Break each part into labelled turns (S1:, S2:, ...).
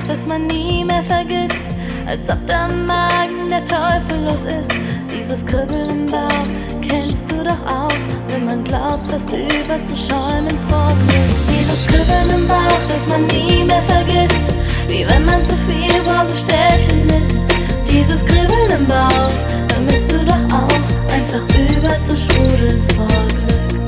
S1: das man nie mehr vergisst. Als ob der Magen der Teufel los ist. Dieses Kribbeln im Bauch kennst du doch auch, wenn man glaubt, fast überzuschäumen vor Glück. Dieses Kribbeln im Bauch, das man nie mehr vergisst, wie wenn man zu viel Brausestäbchen isst. Dieses Kribbeln im Bauch vermisst du doch auch, einfach überzusprudeln vor Glück.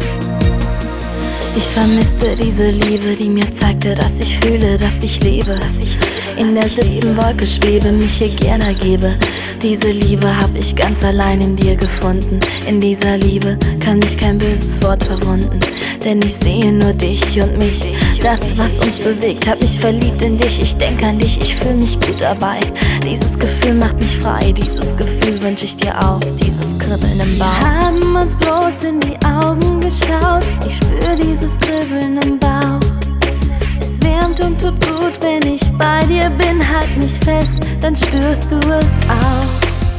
S1: Ich vermisste diese Liebe, die mir zeigte, dass ich fühle, dass ich lebe. In der 7. Wolke schwebe, mich hier gern ergebe. Diese Liebe hab ich ganz allein in dir gefunden. In dieser Liebe kann mich kein böses Wort verwunden, denn ich sehe nur dich und mich. Das, was uns bewegt, hat mich verliebt in dich. Ich denk an dich, ich fühl mich gut dabei. Dieses Gefühl macht mich frei, dieses Gefühl wünsch ich dir auch. Dieses Kribbeln im Bauch. Wir haben uns bloß in die Augen geschaut. Ich spür dieses Kribbeln im Bauch. Es wärmt und tut gut, wenn ich bei dir bin. Halt mich fest, dann spürst du es auch.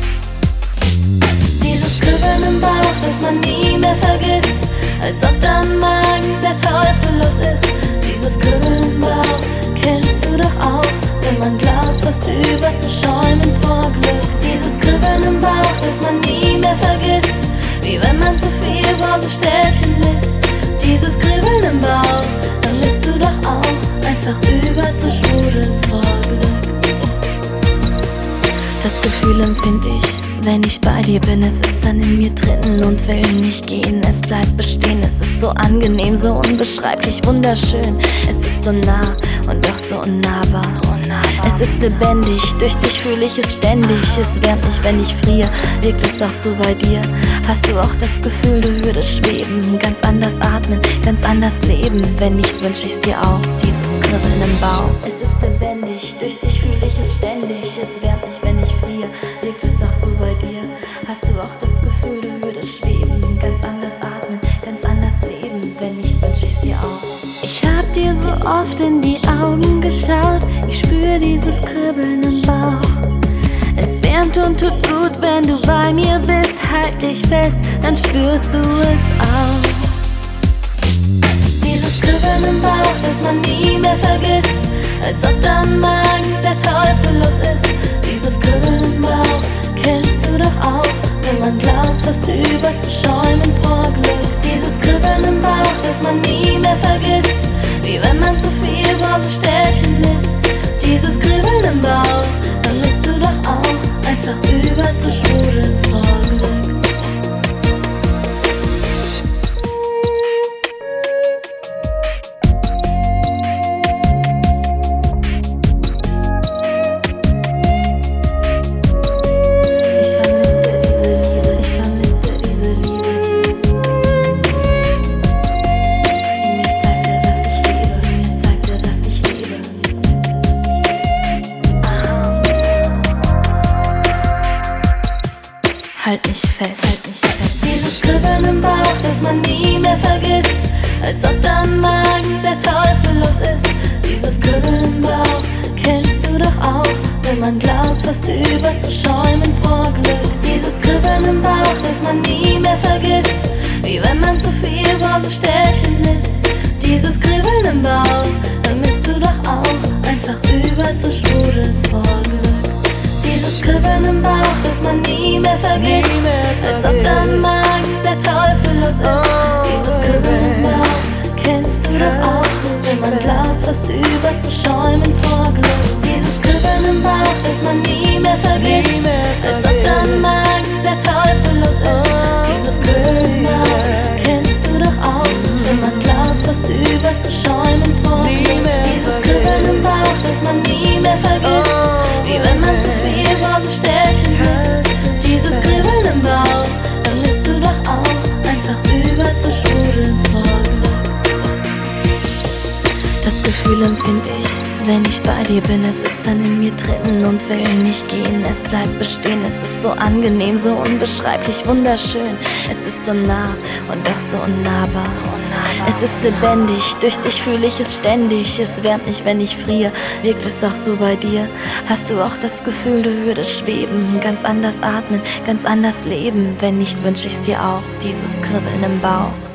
S1: Dieses Kribbeln im Bauch, das man nie mehr vergisst, als ob der Magen der Teufel los ist. Dieses Kribbeln im Bauch kennst du doch auch, wenn man glaubt, fast überzuschäumen vor Glück. Dieses Kribbeln im Bauch, das man nie mehr vergisst, wie wenn man zu viel Brausestäbchen isst. Dieses Kribbeln im Bauch vermisst du doch auch, einfach überzusprudeln vor Glück. Das Gefühl empfind ich, wenn ich bei dir bin. Es ist dann in mir drinnen und will nicht gehen. Es bleibt bestehen, es ist so angenehm, so unbeschreiblich wunderschön. Es ist so nah und doch so unnahbar. Es ist lebendig, durch dich fühle ich es ständig. Es wärmt mich, wenn ich friere, wirkt es auch so bei dir. Hast du auch das Gefühl, du würdest schweben, ganz anders atmen, ganz anders leben. Wenn nicht, wünsch ich's dir auch, dieses Kribbeln im Bauch. Es ist lebendig, durch dich fühle ich es ständig. Es wärmt mich, wenn ich friere, wirkt es auch so bei dir. Hast du auch das Gefühl, du würdest schweben, ganz anders atmen, ganz anders leben. Wenn nicht, wünsch ich's dir auch. Ich hab dir so oft in die Augen geschaut, ich spür dieses Kribbeln im Bauch. Es wärmt und tut gut, wenn du bei mir bist. Halt dich fest, dann spürst du es auch. Dieses Kribbeln im Bauch, das man nie mehr vergisst, als ob der Magen der Teufel los ist. Dieses Kribbeln im Bauch kennst du doch auch, wenn man glaubt, fast überzuschäumen vor Glück. Dieses Kribbeln im Bauch, das man nie mehr vergisst, wie wenn man zu viel Brausestäbchen isst. Dieses Kribbeln im Bauch vermisst du doch auch, einfach überzusprudeln vor Glück. Halt mich fest, halt mich fest. Dieses Kribbeln im Bauch, das man nie mehr vergisst, als ob der Magen der Teufel los ist. Dieses Kribbeln im Bauch kennst du doch auch, wenn man glaubt, fast überzuschäumen vor Glück. Dieses Kribbeln im Bauch, das man nie mehr vergisst, wie wenn man zu viel Brausestäbchen isst. Dieses Kribbeln im Bauch vermisst du doch auch, einfach überzusprudeln vor Glück. Dieses Kribbeln im Bauch, das man nie mehr vergisst, als ob der Magen der Teufel los ist. Dieses Kribbeln im Bauch kennst du doch auch, wenn man glaubt, fast überzuschäumen vor Glück. Dieses Kribbeln im Bauch, das man nie mehr vergisst, als ob der Magen der Teufel los ist. Dieses Kribbeln im Bauch kennst du doch auch, wenn man glaubt, fast überzuschäumen vor Glück. Dieses Kribbeln im Bauch, das man nie mehr vergisst, wie wenn man zu viel Brausestäbchen isst. Dieses Kribbeln im Bauch vermisst du doch auch, einfach überzusprudeln vor Glück. Das Gefühl empfind ich, wenn ich bei dir bin. Es ist dann in mir drinnen und will nicht gehen. Es bleibt bestehen, es ist so angenehm, so unbeschreiblich wunderschön. Es ist so nah und doch so unnahbar. Es ist lebendig, durch dich fühle ich es ständig. Es wärmt mich, wenn ich friere, wirkt es auch so bei dir. Hast du auch das Gefühl, du würdest schweben, ganz anders atmen, ganz anders leben. Wenn nicht, wünsch ich's dir auch, dieses Kribbeln im Bauch.